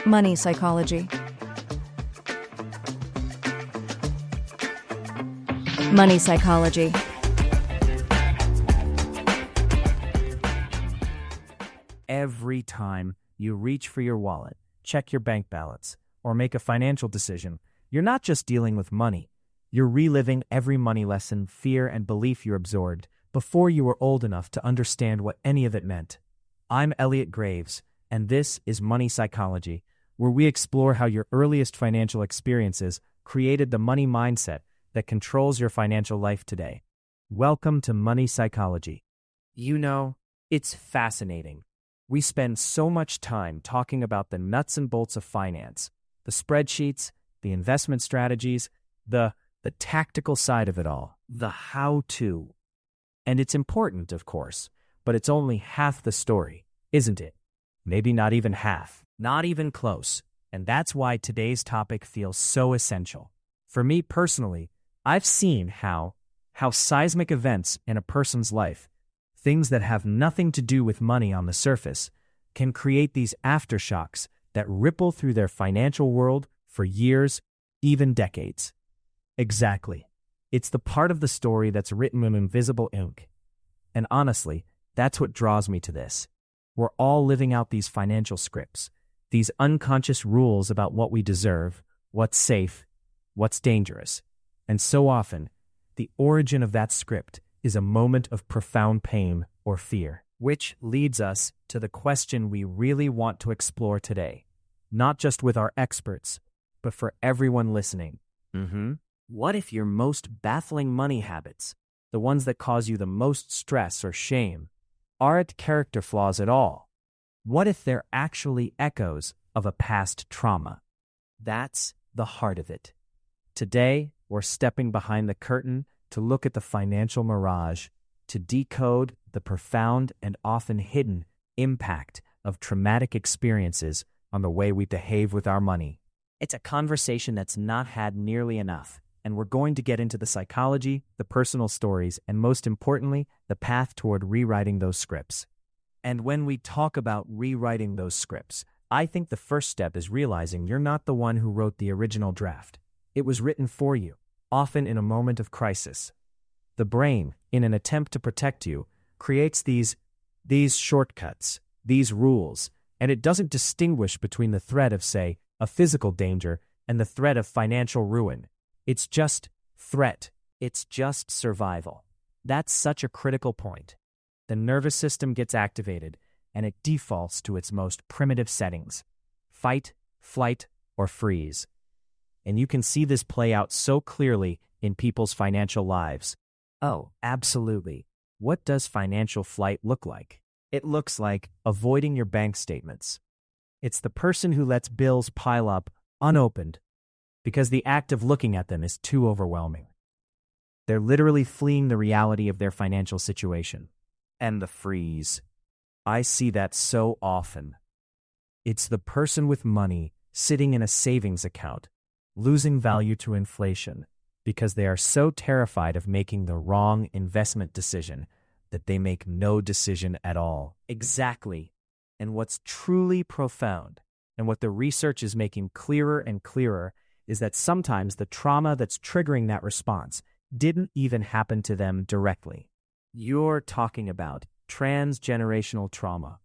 Money psychology. Money psychology. Every time you reach for your wallet, check your bank balance, or make a financial decision, you're not just dealing with money. You're reliving every money lesson, fear, and belief you absorbed before you were old enough to understand what any of it meant. I'm Elliot Graves, and this is Money Psychology, where we explore how your earliest financial experiences created the money mindset that controls your financial life today. Welcome to Money Psychology. You know, it's fascinating. We spend so much time talking about the nuts and bolts of finance, the spreadsheets, the investment strategies, the tactical side of it all, the how-to. And it's important, of course, but it's only half the story, isn't it? Maybe not even half, not even close. And that's why today's topic feels so essential. For me personally, I've seen how seismic events in a person's life, things that have nothing to do with money on the surface, can create these aftershocks that ripple through their financial world for years, even decades. Exactly. It's the part of the story that's written in invisible ink. And honestly, that's what draws me to this. We're all living out these financial scripts, these unconscious rules about what we deserve, what's safe, what's dangerous. And so often, the origin of that script is a moment of profound pain or fear, which leads us to the question we really want to explore today, not just with our experts, but for everyone listening. What if your most baffling money habits, the ones that cause you the most stress or shame, aren't character flaws at all? What if they're actually echoes of a past trauma? That's the heart of it. Today, we're stepping behind the curtain to look at the financial mirage, to decode the profound and often hidden impact of traumatic experiences on the way we behave with our money. It's a conversation that's not had nearly enough, and we're going to get into the psychology, the personal stories, and most importantly, the path toward rewriting those scripts. And when we talk about rewriting those scripts, I think the first step is realizing you're not the one who wrote the original draft. It was written for you, often in a moment of crisis. The brain, in an attempt to protect you, creates these shortcuts, these rules, and it doesn't distinguish between the threat of, say, a physical danger and the threat of financial ruin. It's just threat. It's just survival. That's such a critical point. The nervous system gets activated, and it defaults to its most primitive settings: fight, flight, or freeze. And you can see this play out so clearly in people's financial lives. Oh, absolutely. What does financial flight look like? It looks like avoiding your bank statements. It's the person who lets bills pile up unopened because the act of looking at them is too overwhelming. They're literally fleeing the reality of their financial situation. And the freeze. I see that so often. It's the person with money sitting in a savings account, losing value to inflation because they are so terrified of making the wrong investment decision that they make no decision at all. Exactly. And what's truly profound, and what the research is making clearer and clearer, is that sometimes the trauma that's triggering that response didn't even happen to them directly. You're talking about transgenerational trauma.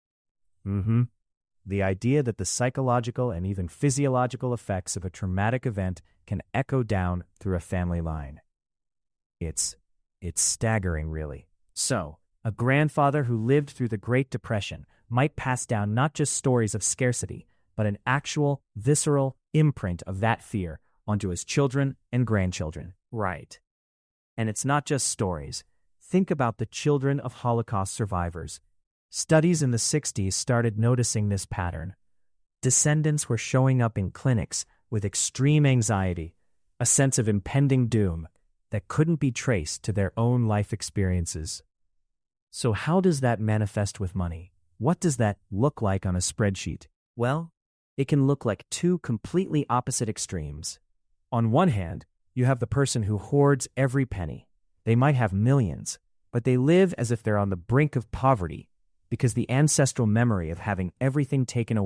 The idea that the psychological and even physiological effects of a traumatic event can echo down through a family line. It's staggering, really. So, a grandfather who lived through the Great Depression might pass down not just stories of scarcity, but an actual, visceral imprint of that fear onto his children and grandchildren. Right. And it's not just stories. Think about the children of Holocaust survivors. Studies in the 60s started noticing this pattern. Descendants were showing up in clinics with extreme anxiety, a sense of impending doom that couldn't be traced to their own life experiences. So how does that manifest with money? What does that look like on a spreadsheet? Well, it can look like two completely opposite extremes. On one hand, you have the person who hoards every penny. They might have millions, but they live as if they're on the brink of poverty because the ancestral memory of having everything taken away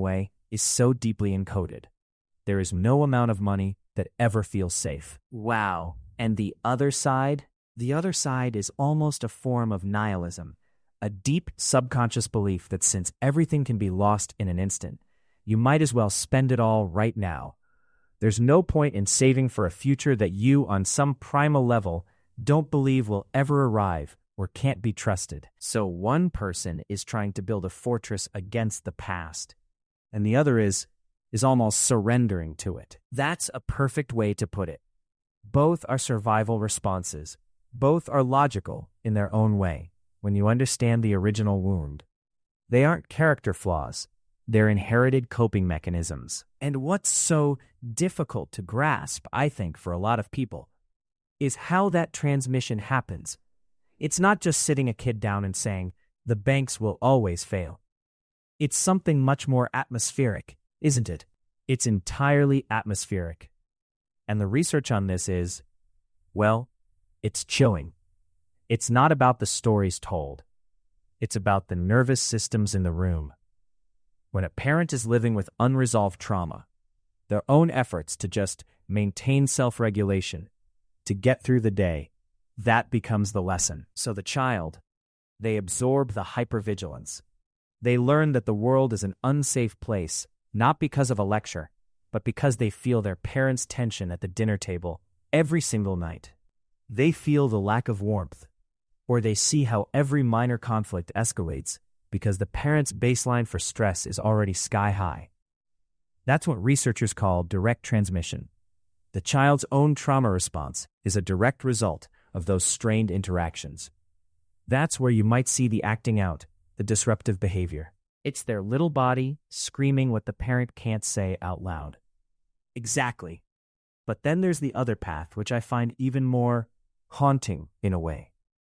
is so deeply encoded. There is no amount of money that ever feels safe. Wow. And the other side? The other side is almost a form of nihilism, a deep subconscious belief that since everything can be lost in an instant, you might as well spend it all right now. There's no point in saving for a future that you, on some primal level, don't believe will ever arrive or can't be trusted. So one person is trying to build a fortress against the past, and the other is almost surrendering to it. That's a perfect way to put it. Both are survival responses. Both are logical in their own way when you understand the original wound. They aren't character flaws. They're inherited coping mechanisms. And what's so difficult to grasp, I think, for a lot of people, is how that transmission happens. It's not just sitting a kid down and saying, the banks will always fail. It's something much more atmospheric, isn't it? It's entirely atmospheric. And the research on this is, well, it's chilling. It's not about the stories told. It's about the nervous systems in the room. When a parent is living with unresolved trauma, their own efforts to just maintain self-regulation, to get through the day, that becomes the lesson. So the child, they absorb the hypervigilance. They learn that the world is an unsafe place, not because of a lecture, but because they feel their parents' tension at the dinner table every single night. They feel the lack of warmth, or they see how every minor conflict escalates because the parent's baseline for stress is already sky high. That's what researchers call direct transmission. The child's own trauma response is a direct result of those strained interactions. That's where you might see the acting out, the disruptive behavior. It's their little body screaming what the parent can't say out loud. Exactly. But then there's the other path, which I find even more haunting in a way.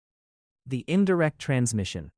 The indirect transmission.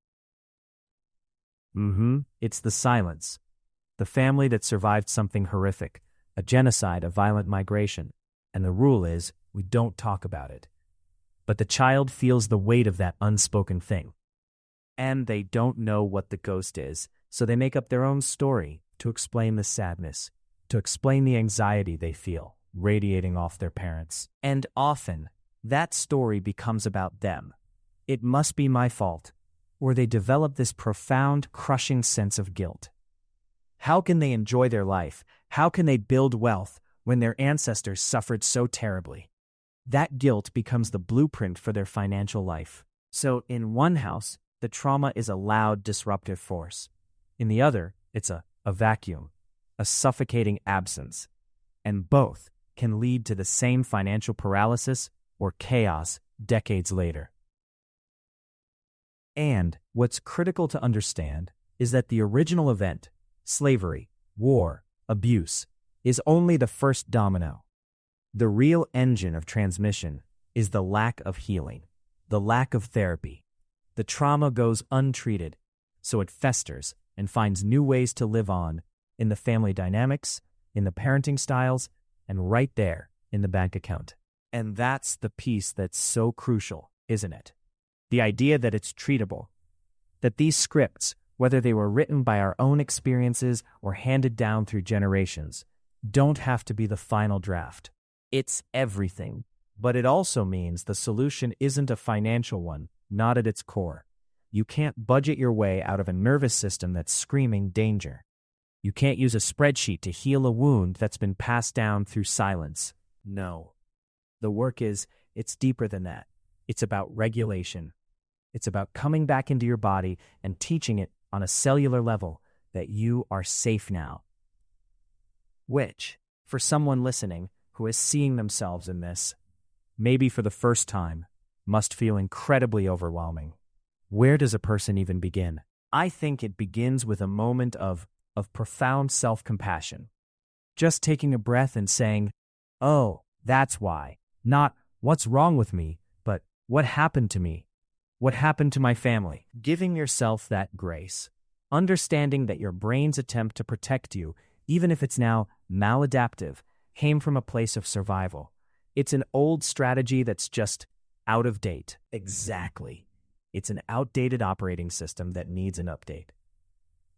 It's the silence. The family that survived something horrific, a genocide, a violent migration, and the rule is we don't talk about it. But the child feels the weight of that unspoken thing. And they don't know what the ghost is, so they make up their own story to explain the sadness, to explain the anxiety they feel radiating off their parents. And often, that story becomes about them. It must be my fault. Or they develop this profound, crushing sense of guilt. How can they enjoy their life? How can they build wealth when their ancestors suffered so terribly? That guilt becomes the blueprint for their financial life. So in one house, the trauma is a loud, disruptive force. In the other, it's a vacuum, a suffocating absence. And both can lead to the same financial paralysis or chaos decades later. And what's critical to understand is that the original event, slavery, war, abuse, is only the first domino. The real engine of transmission is the lack of healing, the lack of therapy. The trauma goes untreated, so it festers and finds new ways to live on in the family dynamics, in the parenting styles, and right there in the bank account. And that's the piece that's so crucial, isn't it? The idea that it's treatable, that these scripts, whether they were written by our own experiences or handed down through generations, don't have to be the final draft. It's everything, but it also means the solution isn't a financial one, not at its core. You can't budget your way out of a nervous system that's screaming danger. You can't use a spreadsheet to heal a wound that's been passed down through silence. No. The work it's deeper than that. It's about regulation. It's about coming back into your body and teaching it on a cellular level that you are safe now. Which, for someone listening who is seeing themselves in this, maybe for the first time, must feel incredibly overwhelming. Where does a person even begin? I think it begins with a moment of profound self-compassion. Just taking a breath and saying, oh, that's why. Not, what's wrong with me, but what happened to me? What happened to my family? Giving yourself that grace. Understanding that your brain's attempt to protect you, even if it's now maladaptive, came from a place of survival. It's an old strategy that's just out of date. Exactly. It's an outdated operating system that needs an update.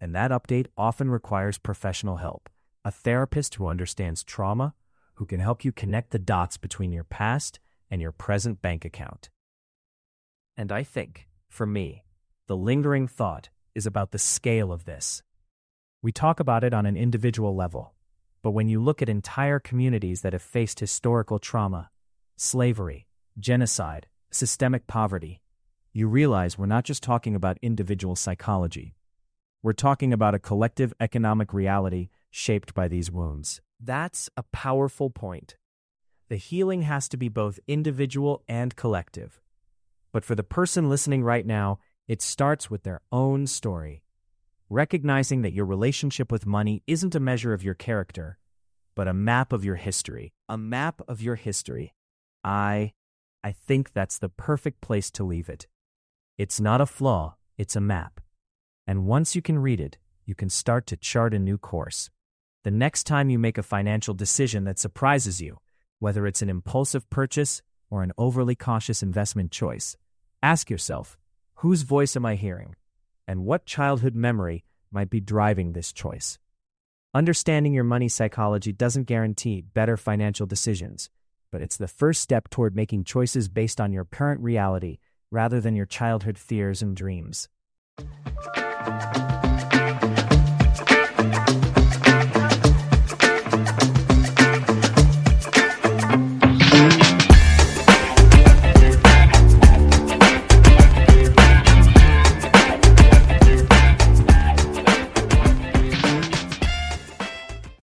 And that update often requires professional help, a therapist who understands trauma, who can help you connect the dots between your past and your present bank account. And I think, for me, the lingering thought is about the scale of this. We talk about it on an individual level, but when you look at entire communities that have faced historical trauma, slavery, genocide, systemic poverty, you realize we're not just talking about individual psychology. We're talking about a collective economic reality shaped by these wounds. That's a powerful point. The healing has to be both individual and collective. But for the person listening right now, it starts with their own story. Recognizing that your relationship with money isn't a measure of your character, but a map of your history. A map of your history. I think that's the perfect place to leave it. It's not a flaw, it's a map. And once you can read it, you can start to chart a new course. The next time you make a financial decision that surprises you, whether it's an impulsive purchase or an overly cautious investment choice, ask yourself, whose voice am I hearing? And what childhood memory might be driving this choice? Understanding your money psychology doesn't guarantee better financial decisions, but it's the first step toward making choices based on your current reality rather than your childhood fears and dreams.